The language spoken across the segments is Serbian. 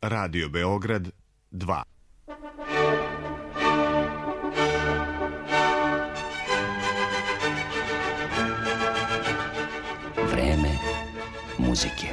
Radio Beograd 2. Vreme muzike.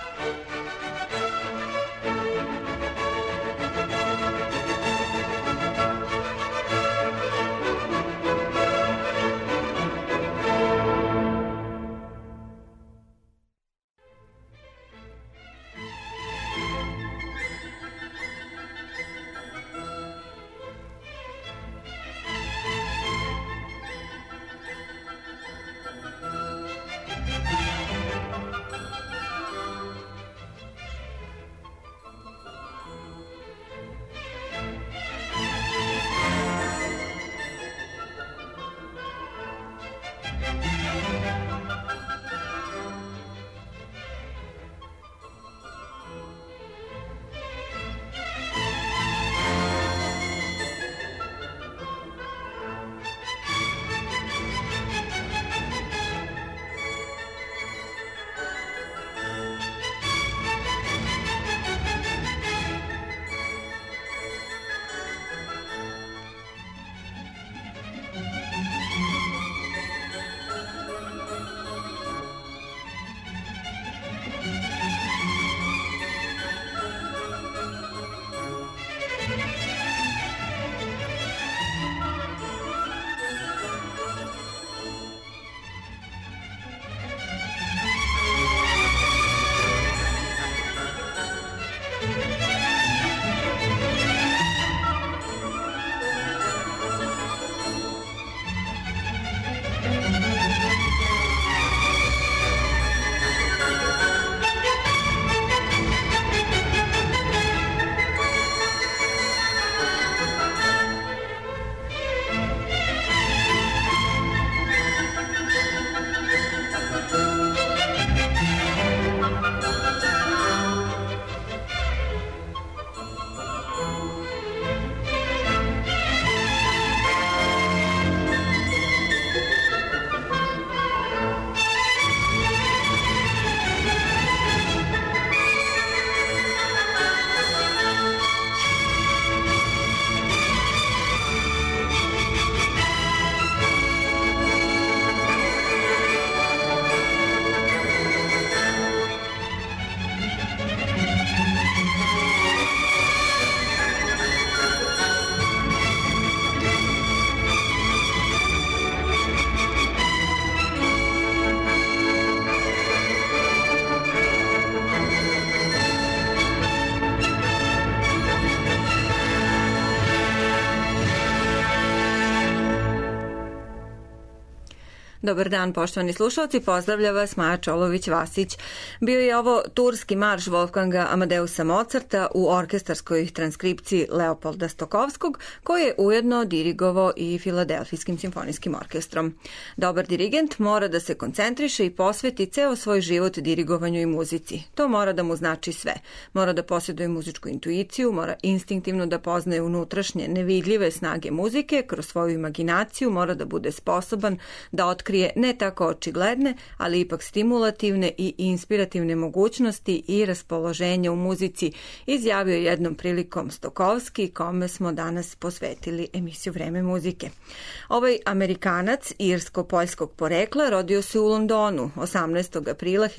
Dobar dan, poštovani slušalci, pozdravlja vas Maja Čolović-Vasić. Bio je ovo turski marš Wolfganga Amadeusa Mozarta u orkestarskoj transkripciji Leopolda Stokovskog, koji je ujedno dirigovao i Filadelfijskim simfonijskim orkestrom. Dobar dirigent mora da se koncentriše i posveti ceo svoj život dirigovanju i muzici. To mora da mu znači sve. Mora da posjeduje muzičku intuiciju, mora instinktivno da poznaje unutrašnje nevidljive snage muzike, kroz svoju imaginaciju mora da bude sposoban da otkrije ne tako očigledne, ali ipak stimulativne i inspirativne mogućnosti i raspoloženja u muzici, izjavio jednom prilikom Stokovski, kome smo danas posvetili emisiju Vreme muzike. Ovaj Amerikanac irsko-poljskog porekla rodio se u Londonu 18. aprila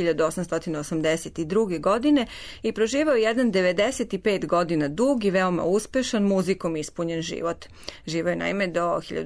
1882. godine i proživao jedan 95 godina dug i veoma uspešan, muzikom ispunjen život. Živao je naime do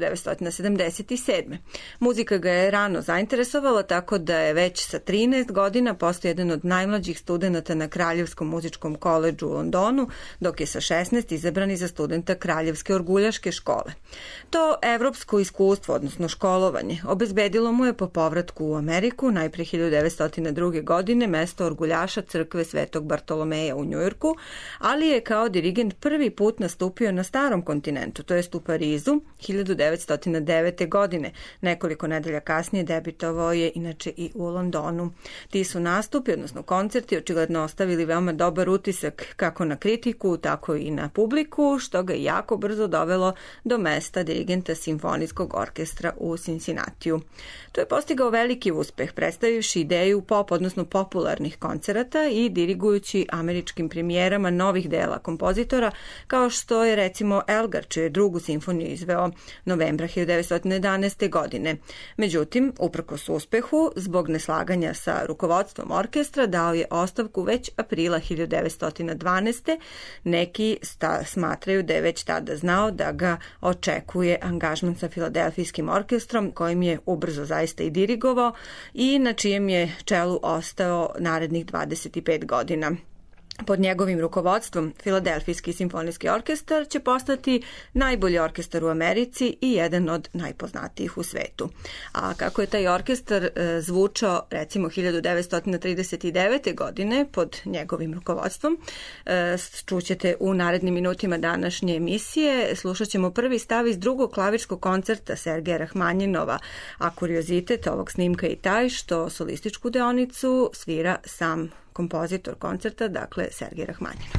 1977. Muzika ga je rano zainteresovala, tako da je već sa 13 godina postao jedan od najmlađih studenata na Kraljevskom muzičkom koledžu u Londonu, dok je sa 16 izabran za studenta Kraljevske orguljaške škole. To evropsko iskustvo, odnosno školovanje, obezbedilo mu je po povratku u Ameriku, najpre 1902. godine, mesto orguljaša crkve Svetog Bartolomeja u Njujorku, ali je kao dirigent prvi put nastupio na starom kontinentu, to jest u Parizu, 1909. godine, nekoliko nedelja kasnije debitovao je inače i u Londonu. Ti su nastupi, odnosno koncerti, očigledno ostavili veoma dobar utisak kako na kritiku, tako i na publiku, što ga jako brzo dovelo do mesta dirigenta simfonijskog orkestra u Cincinnatiju. To je postigao veliki uspeh, predstavivši ideju pop, odnosno popularnih koncerata i dirigujući američkim premijerama novih dela kompozitora, kao što je recimo Elgar, čiju je drugu simfoniju izveo novembra 1911. godine. Međutim, uprkos uspehu, zbog neslaganja sa rukovodstvom orkestra, dao je ostavku već aprila 1912. Neki smatraju da je već tada znao da ga očekuje angažman sa Filadelfijskim orkestrom, kojim je ubrzo zaista i dirigovao i na čijem je čelu ostao narednih 25 godina. Pod njegovim rukovodstvom Filadelfijski simfonijski orkestar će postati najbolji orkestar u Americi i jedan od najpoznatijih u svetu. A kako je taj orkestar zvučao recimo 1939. godine pod njegovim rukovodstvom, čućete u narednim minutima današnje emisije. Slušat ćemo prvi stav iz drugog klavirskog koncerta Sergeja Rahmanjinova, a kuriozitet ovog snimka je taj što solističku deonicu svira sam kompozitor koncerta, dakle Sergej Rahmanjinov.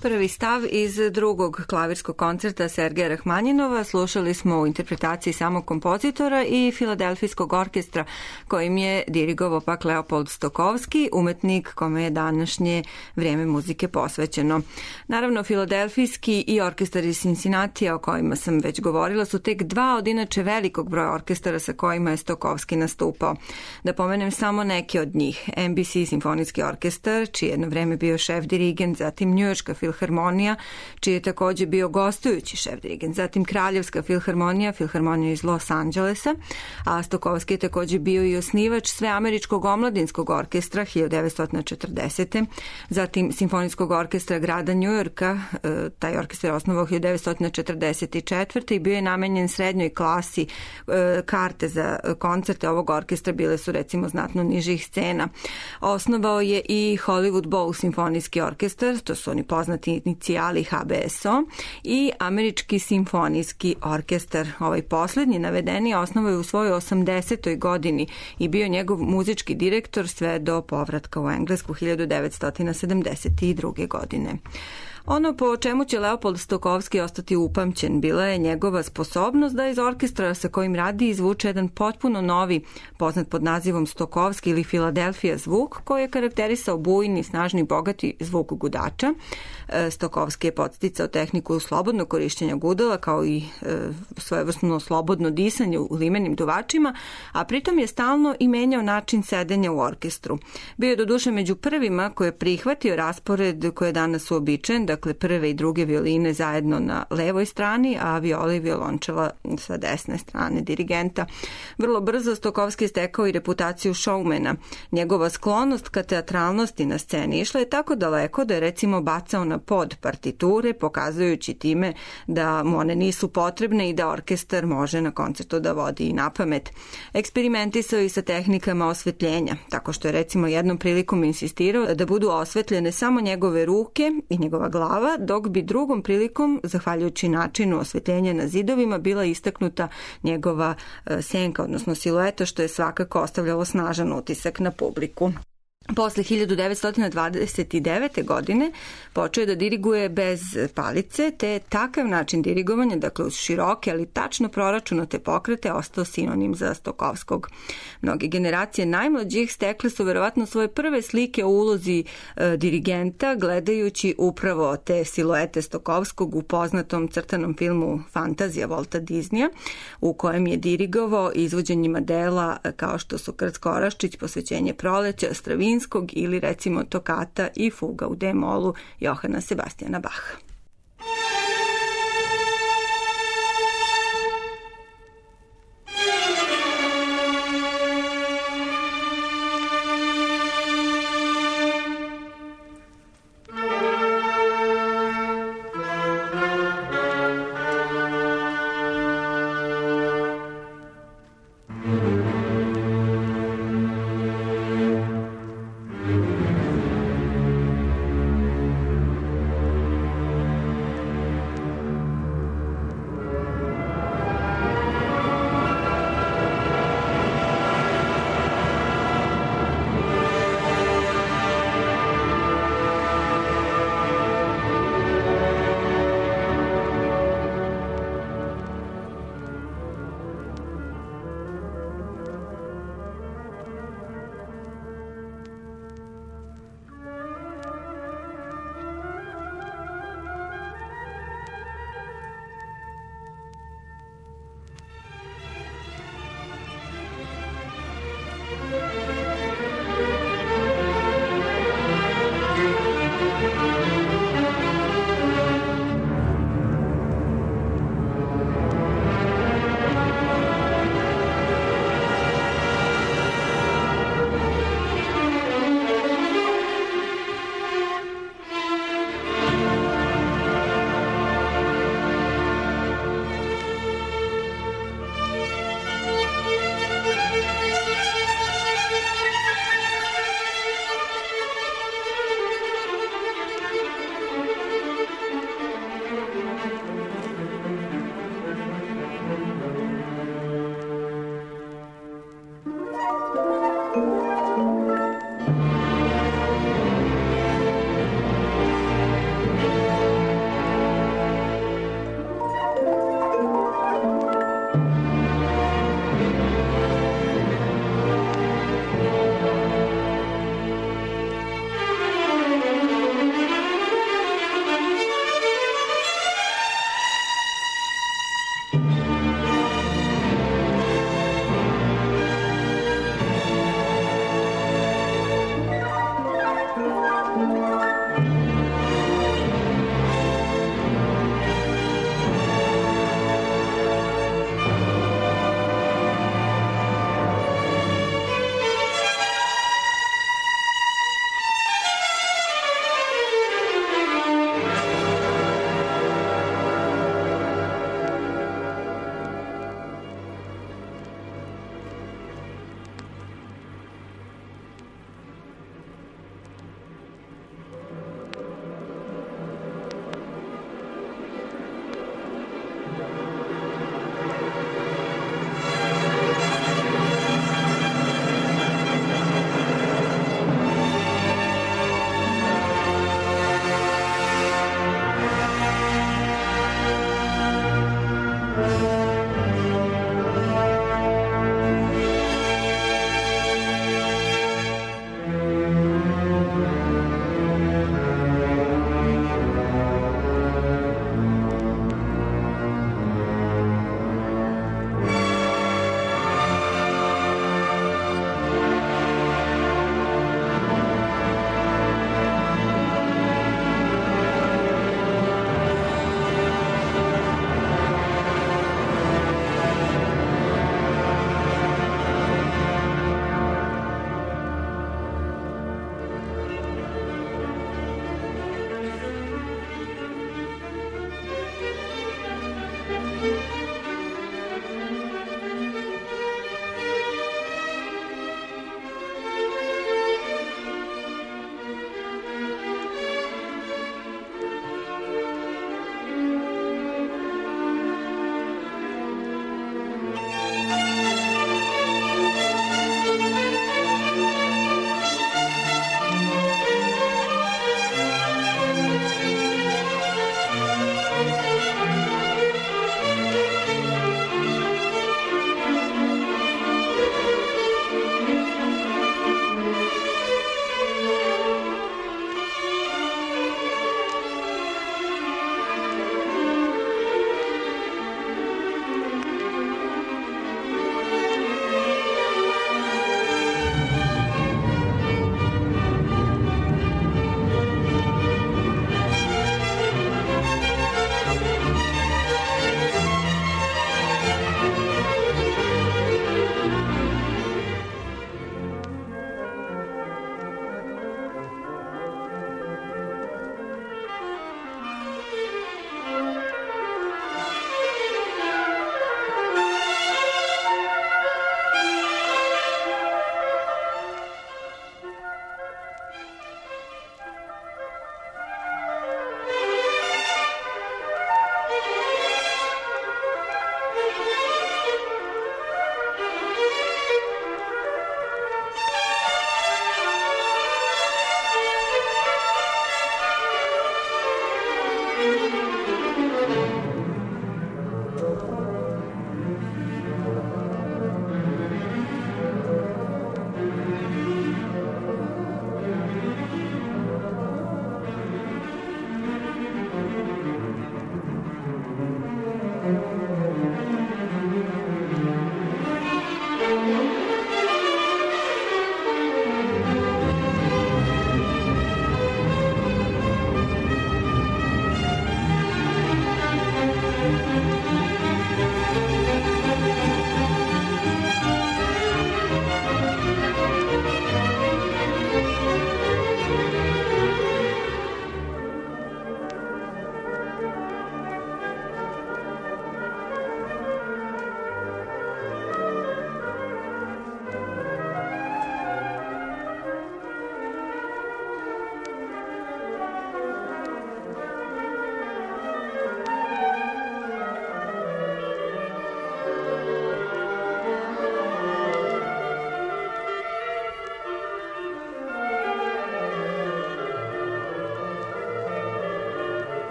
Prvi stav iz drugog klavirskog koncerta Sergeja Rahmanjinova slušali smo u interpretaciji samog kompozitora i Filadelfijskog orkestra kojim je dirigovao pak Leopold Stokowski, umetnik kome je današnje vreme muzike posvećeno. Naravno, Filadelfijski i orkestar iz Cincinnatija o kojima sam već govorila su tek dva od inače velikog broja orkestara sa kojima je Stokowski nastupao. Da pomenem samo neke od njih. NBC simfonijski orkestar, čiji je jedno vreme bio šef dirigent, zatim Njujorška filharmonija, čiji je takođe bio gostujući šef dirigent, zatim Kraljevska filharmonija, filharmonija iz Los Angelesa, a Stokowski je takođe bio i osnivač Sveameričkog omladinskog orkestra 1940. Zatim Simfonijskog orkestra grada Njujorka, taj orkestar je osnovao 1944. i bio je namenjen srednjoj klasi. Karte za koncerte ovog orkestra bile su recimo znatno nižih scena. Osnovao je i Hollywood Bowl simfonijski orkestar, to su oni poznati inicijali HBSO, i Američki simfonijski orkestar. Ovaj poslednji navedeni osnovao je u svojoj 80. godini i bio njegov muzički direktor sve do povratka u Englesku 1972. godine. Ono po čemu će Leopold Stokowski ostati upamćen bila je njegova sposobnost da iz orkestra sa kojim radi izvuče jedan potpuno novi, poznat pod nazivom Stokowski ili Philadelphia zvuk, koji je karakterisao bujni, snažni, bogati zvuk gudača. Stokowski je podsticao tehniku slobodnog korišćenja gudala kao i svojevrsno slobodno disanje u limenim duvačima, a pritom je stalno i menjao način sedenja u orkestru. Bio je doduše među prvima koji je prihvatio raspored koji je danas uobičajen, dakle prve i druge violine zajedno na levoj strani, a viola i violončela sa desne strane dirigenta. Vrlo brzo Stokowski je stekao i reputaciju showmana. Njegova sklonost ka teatralnosti na sceni išla je tako daleko da je recimo bacao na pod partiture, pokazujući time da mu one nisu potrebne i da orkestar može na koncertu da vodi i napamet. Eksperimentisao i sa tehnikama osvetljenja, tako što je recimo jednom prilikom insistirao da budu osvetljene samo njegove ruke i njegova glava, dok bi drugom prilikom, zahvaljujući načinu osvetljenja na zidovima, bila istaknuta njegova senka, odnosno silueta, što je svakako ostavljalo snažan utisak na publiku. Posle 1929. godine počeo da diriguje bez palice, te takav način dirigovanja, dakle uz široke, ali tačno proračunate pokrete, ostao sinonim za Stokowskog. Mnoge generacije najmlađih stekle su verovatno svoje prve slike o ulozi dirigenta, gledajući upravo te siluete Stokowskog u poznatom crtanom filmu Fantazija Walta Disneya, u kojem je dirigovao izvođenjima dela kao što su Krcko Oraščić, Posvećenje proleća, Stravinskog ili recimo Tokata i Fuga u D-molu Johana Sebastijana Bacha.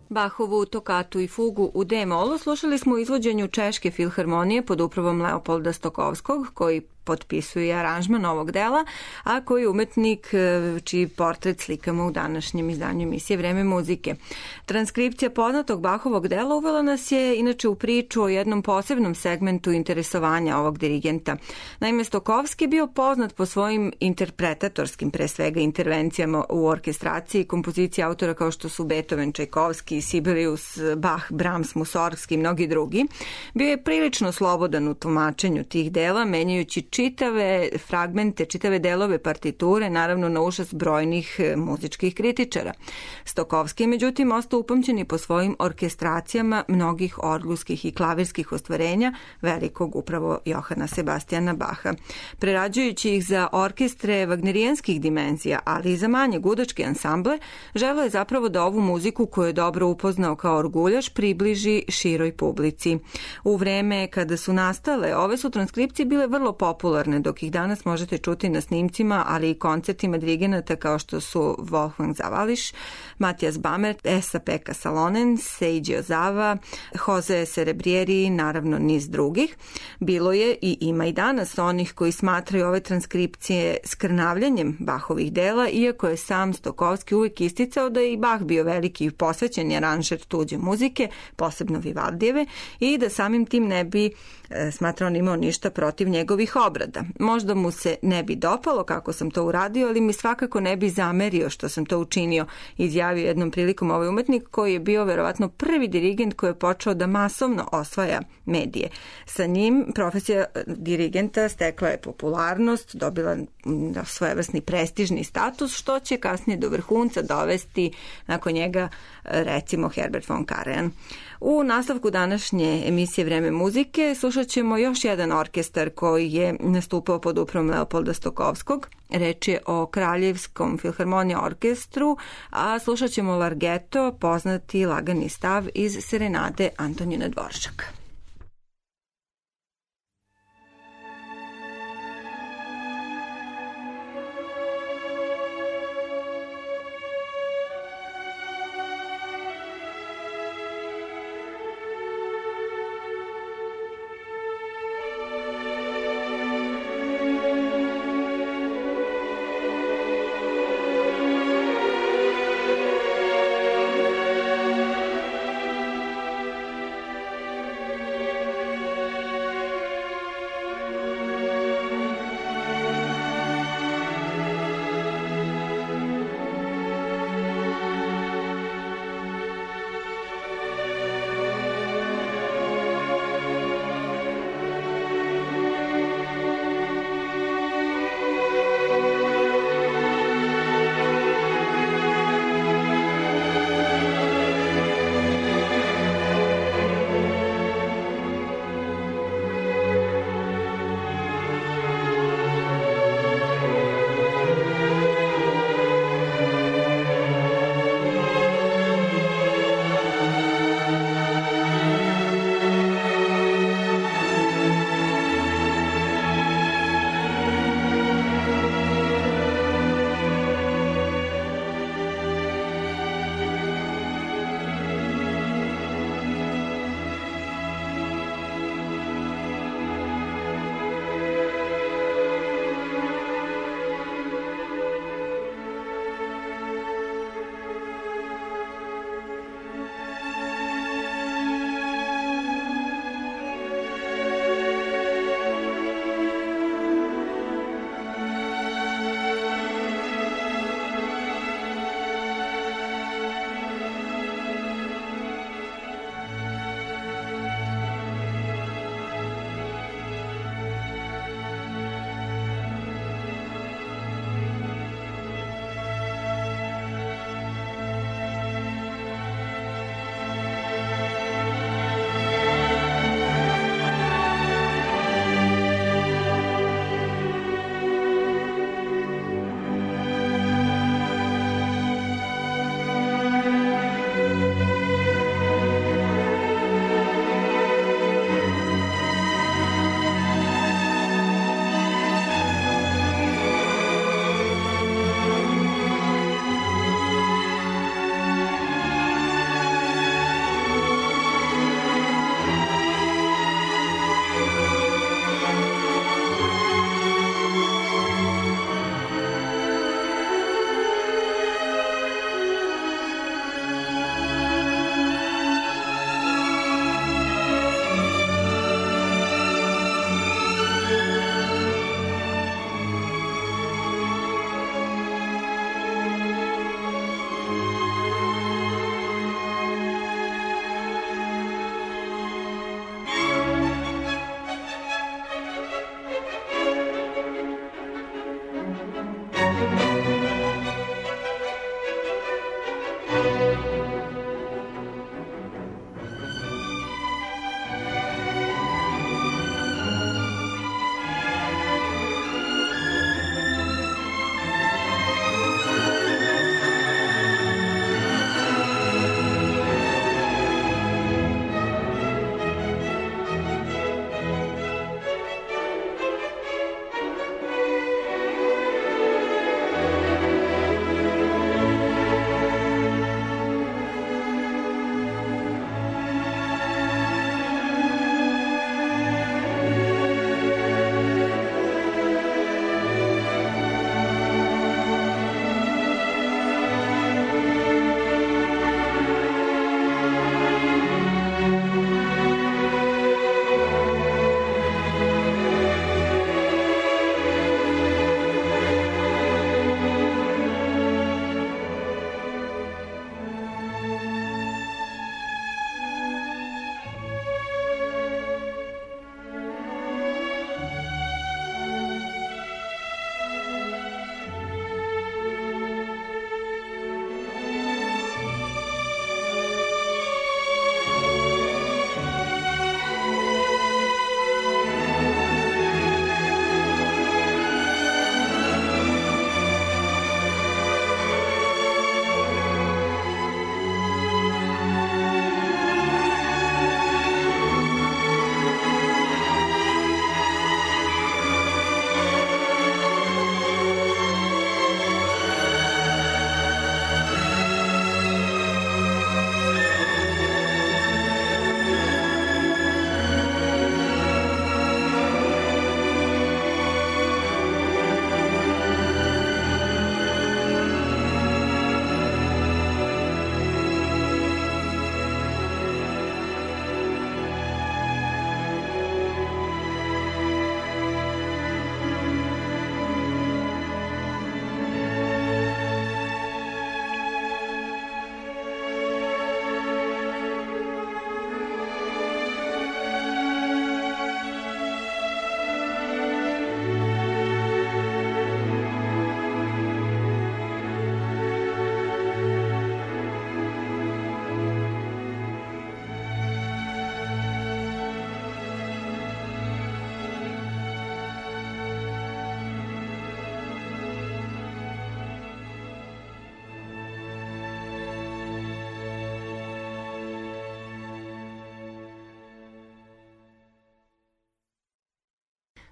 Bahovu tokatu i fugu u D-molu slušali smo u izvođenju Češke filharmonije pod upravom Leopolda Stokovskog, koji potpisuje aranžman ovog dela, a koji je umetnik čiji portret slikamo u današnjem izdanju emisije Vreme muzike. Transkripcija poznatog Bahovog dela uvela nas je inače u priču o jednom posebnom segmentu interesovanja ovog dirigenta. Naime, Stokovski je bio poznat po svojim interpretatorskim, pre svega, intervencijama u orkestraciji i kompoziciji autora kao što su Beethoven, Čajkovski, Sibelius, Bach, Brahms, Mussorgsky i mnogi drugi. Bio je prilično slobodan u tumačenju tih dela, menjajući čitave fragmente, čitave delove partiture, naravno na užas brojnih muzičkih kritičara. Stokovski je međutim ostao upamćen i po svojim orkestracijama mnogih orgulskih i klavirskih ostvarenja velikog upravo Johana Sebastijana Baha. Prerađujući ih za orkestre wagnerijanskih dimenzija, ali i za manje gudačke ansamble, želeo je zapravo da ovu muziku koju je dobro upoznao kao orguljaš približi široj publici. U vreme kada su nastale, ove su transkripcije bile vrlo popularne, dok ih danas možete čuti na snimcima, ali i koncertima dirigenata kao što su Wolfgang Zawalisch, Matthias Bamert, Esa-Pekka Salonen, Seiji Ozawa, Jose Serebrieri i naravno niz drugih. Bilo je i ima i danas onih koji smatraju ove transkripcije skrnavljanjem Bahovih dela, iako je sam Stokovski uvijek isticao da je i Bach bio veliki i posvećen aranžer tuđe muzike, posebno Vivaldijeve, i da samim tim ne bi smatrao on imao ništa protiv njegovih obrada. Možda mu se ne bi dopalo kako sam to uradio, ali mi svakako ne bi zamerio što sam to učinio, izjavio jednom prilikom ovaj umetnik koji je bio verovatno prvi dirigent koji je počeo da masovno osvaja medije. Sa njim profesija dirigenta stekla je popularnost, dobila svojevrsni prestižni status, što će kasnije do vrhunca dovesti nakon njega recimo Herbert von Karajan. U nastavku današnje emisije Vreme muzike slušat ćemo još jedan orkestar koji je nastupao pod upravom Leopolda Stokovskog. Reč je o Kraljevskom filharmonija orkestru, a slušat ćemo Larghetto, poznati lagani stav iz Serenade Antonina Dvoržaka.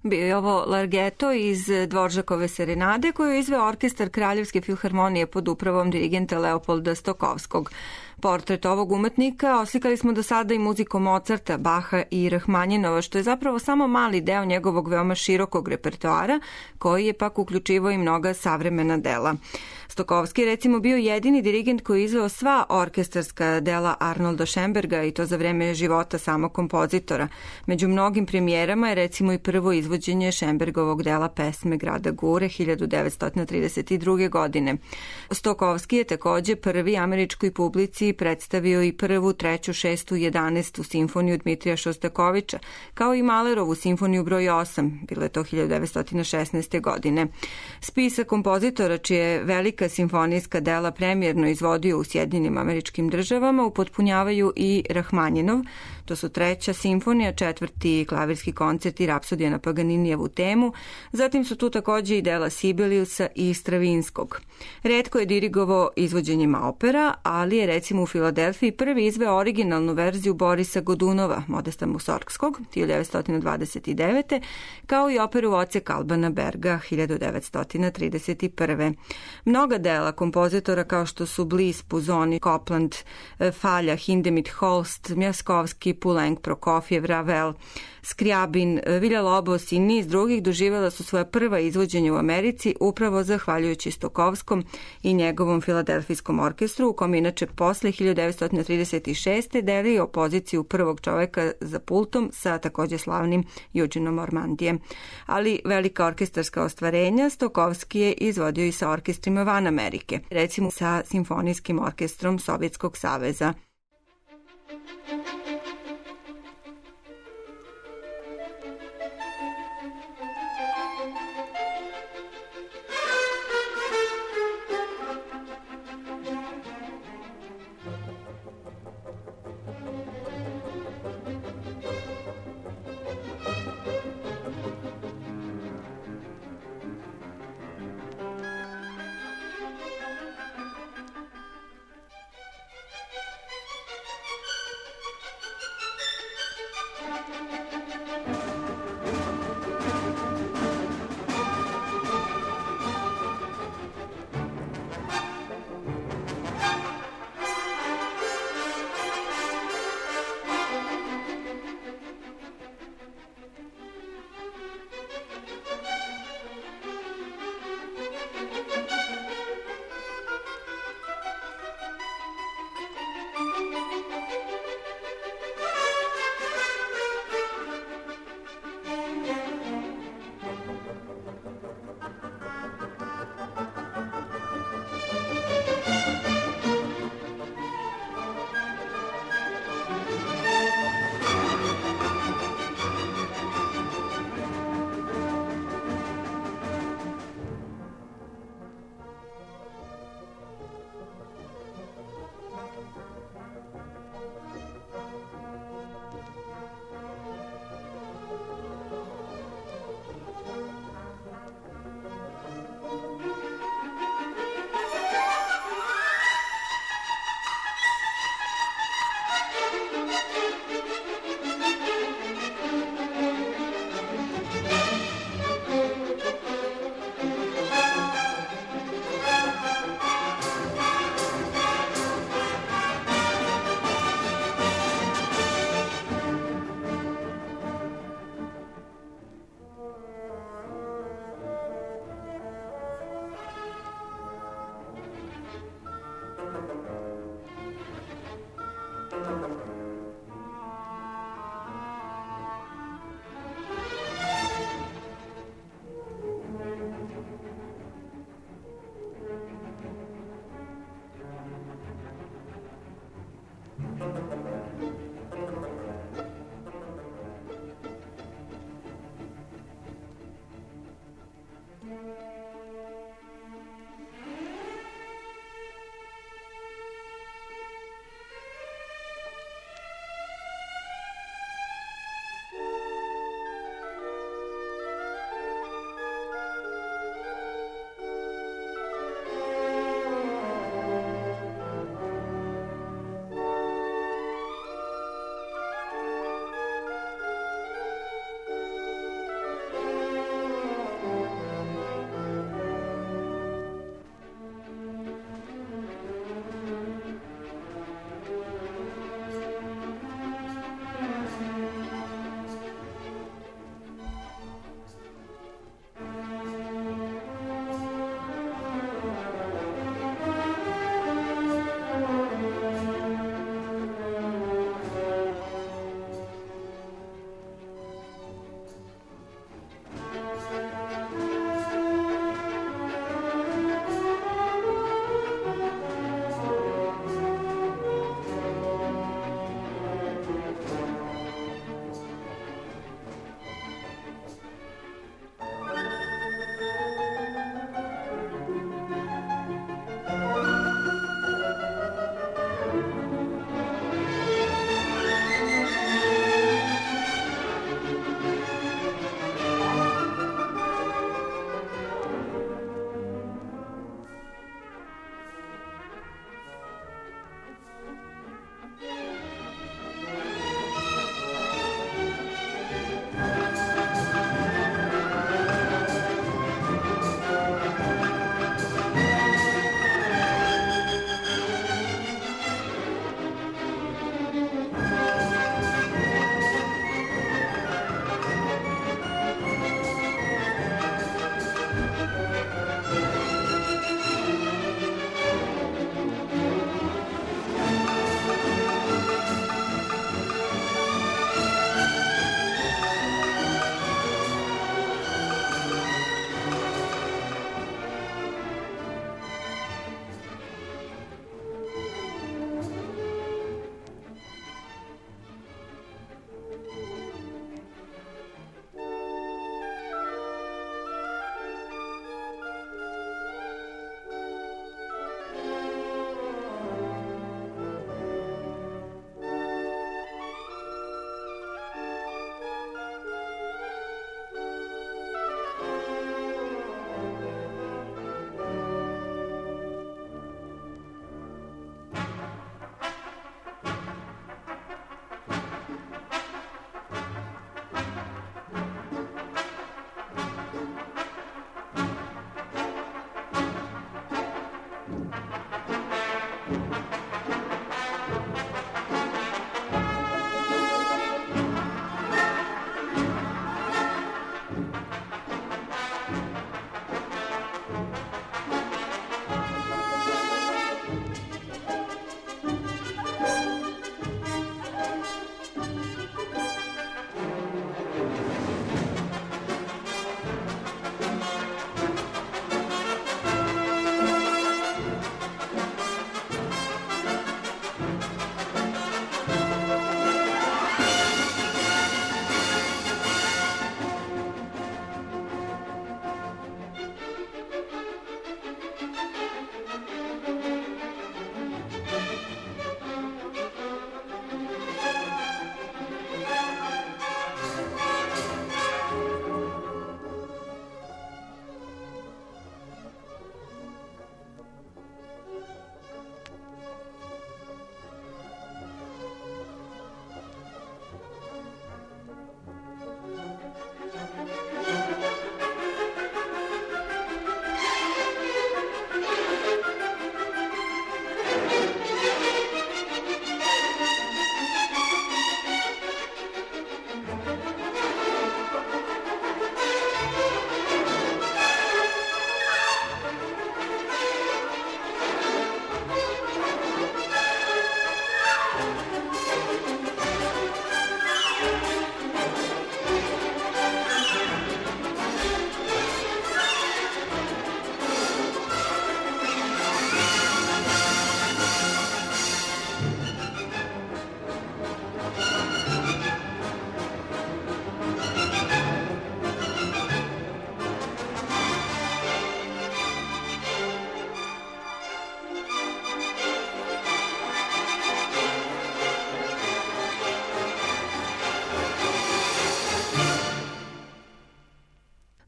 Bio je ovo Larghetto iz Dvoržakove serenade koju je izveo orkestar Kraljevske filharmonije pod upravom dirigenta Leopolda Stokovskog. Portret ovog umetnika oslikali smo do sada i muzikom Mozarta, Baha i Rahmanjinova, što je zapravo samo mali deo njegovog veoma širokog repertoara, koji je pak uključivao i mnoga savremena dela. Stokovski je recimo bio jedini dirigent koji je izveo sva orkestarska dela Arnolda Schönberga i to za vreme života samog kompozitora. Među mnogim premijerama je recimo i prvo izvođenje Schönbergovog dela Pesme grada Gure 1932. godine. Stokovski je takođe prvi američkoj publici predstavio i prvu, treću, šestu i 11. simfoniju Dmitrija Šostakovića, kao i Mahlerovu simfoniju broj 8, bilo je to 1916. godine. Spisak kompozitora čije velika simfonijska dela premijerno izvodio u Sjedinjenim Američkim Državama upotpunjavaju i Rahmanjinov, to su treća simfonija, četvrti klavirski koncert i rapsodija na Paganinijevu temu, zatim su tu takođe i dela Sibeliusa i Stravinskog. Retko je dirigovao izvođenjima opera, ali je recimo u Filadelfiji prvi izveo originalnu verziju Borisa Godunova, Modesta Musorgskog, 1929. kao i operu Ocek Albana Berga, 1931. Mnoga dela kompozitora kao što su Bliss, Puzoni, Copland, Falja, Hindemith, Holst, Mjaskovski, Poulenc, Prokofjev, Ravel, Skrjabin, Vilja Lobos i niz drugih doživjela su svoja prva izvođenja u Americi upravo zahvaljujući Stokovskom i njegovom Filadelfijskom orkestru, u kom inače posle 1936. delio poziciju prvog čoveka za pultom sa takođe slavnim Eugeneom Ormandijem. Ali velika orkestarska ostvarenja Stokovski je izvodio i sa orkestrima van Amerike, recimo sa Simfonijskim orkestrom Sovjetskog saveza.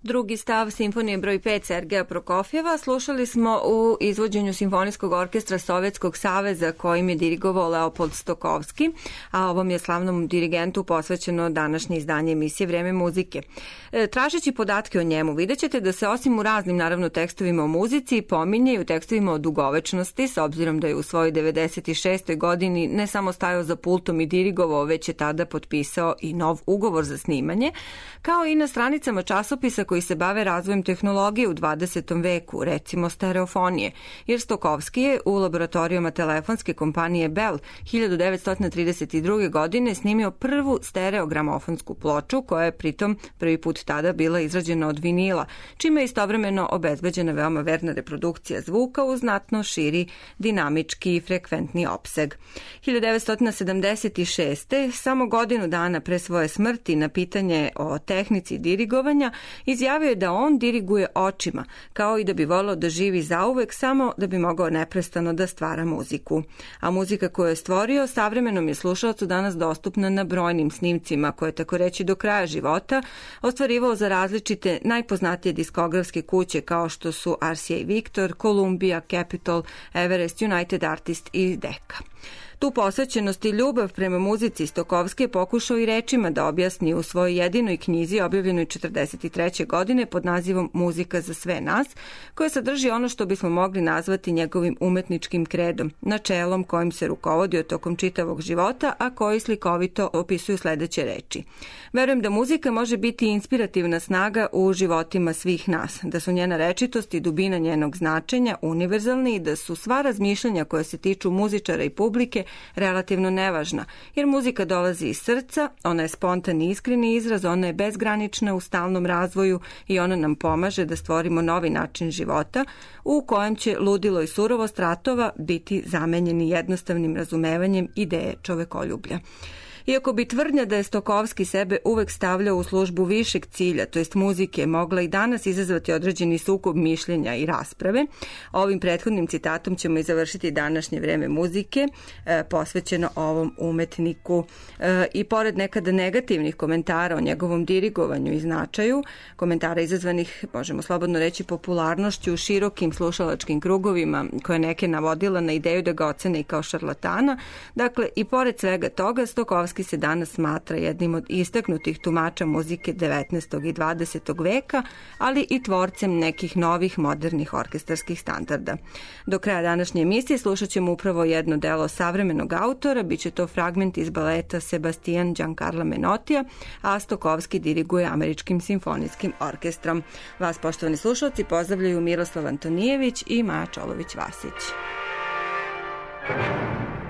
Drugi stav simfonije broj 5 Sergeja Prokofjeva slušali smo u izvođenju Simfonijskog orkestra Sovjetskog saveza kojim je dirigovao Leopold Stokowski, a ovom je slavnom dirigentu posvećeno današnje izdanje emisije Vreme muzike. Tražeći podatke o njemu, vidjet ćete da se osim u raznim naravno tekstovima o muzici pominje i u tekstovima o dugovečnosti, s obzirom da je u svojoj 96. godini ne samo stajao za pultom i dirigovao, već je tada potpisao i nov ugovor za snimanje, kao i na stranicama časopisa koji se bave razvojem tehnologije u 20. veku, recimo stereofonije, jer Stokowski je u laboratorijama telefonske kompanije Bell 1932. godine snimio prvu stereogramofonsku ploču, koja je pritom prvi put tada bila izrađena od vinila, čime je istovremeno obezbeđena veoma verna reprodukcija zvuka u znatno širi dinamički i frekventni opseg. 1976. samo godinu dana pre svoje smrti na pitanje o tehnici dirigovanja izjavio je da on diriguje očima, kao i da bi voleo da živi zauvek samo da bi mogao neprestano da stvara muziku. A muzika koju je stvorio savremenom je slušalcu danas dostupna na brojnim snimcima koje, tako reći, do kraja života ostvarivao za različite najpoznatije diskografske kuće kao što su RCA Victor, Columbia, Capitol, Everest, United Artists i Decca. Tu posvećenost i ljubav prema muzici Stokowski je pokušao i rečima da objasni u svojoj jedinoj knjizi objavljenoj 1943. godine pod nazivom Muzika za sve nas, koja sadrži ono što bismo mogli nazvati njegovim umetničkim kredom, načelom kojim se rukovodio tokom čitavog života, a koji slikovito opisuju sledeće reči. Verujem da muzika može biti inspirativna snaga u životima svih nas, da su njena rečitost i dubina njenog značenja univerzalni i da su sva razmišljanja koja se tiču muzičara i publike relativno nevažna, jer muzika dolazi iz srca, ona je spontani i iskreni izraz, ona je bezgranična u stalnom razvoju i ona nam pomaže da stvorimo novi način života u kojem će ludilo i surovost ratova biti zamenjeni jednostavnim razumevanjem ideje čovekoljublja. Iako bi tvrdnja da je Stokowski sebe uvek stavljao u službu višeg cilja, to jest muzike, mogla i danas izazvati određeni sukob mišljenja i rasprave, ovim prethodnim citatom ćemo i završiti današnje vreme muzike posvećeno ovom umetniku. I pored nekada negativnih komentara o njegovom dirigovanju i značaju, komentara izazvanih, možemo slobodno reći, popularnošću u širokim slušalačkim krugovima, koje neke navodila na ideju da ga ocene i kao šarlatana, dakle i pored svega toga Stokowski se danas smatra jednim od istaknutih tumača muzike 19. i 20. veka, ali i tvorcem nekih novih modernih orkestarskih standarda. Do kraja današnje emisije slušat ćemo upravo jedno delo savremenog autora, biće to fragment iz baleta Sebastian Giancarlo Menotija, a Stokowski diriguje Američkim simfonijskim orkestrom. Vas, poštovani slušalci, pozdravljaju Miroslav Antonijević i Maja Čolović-Vasić.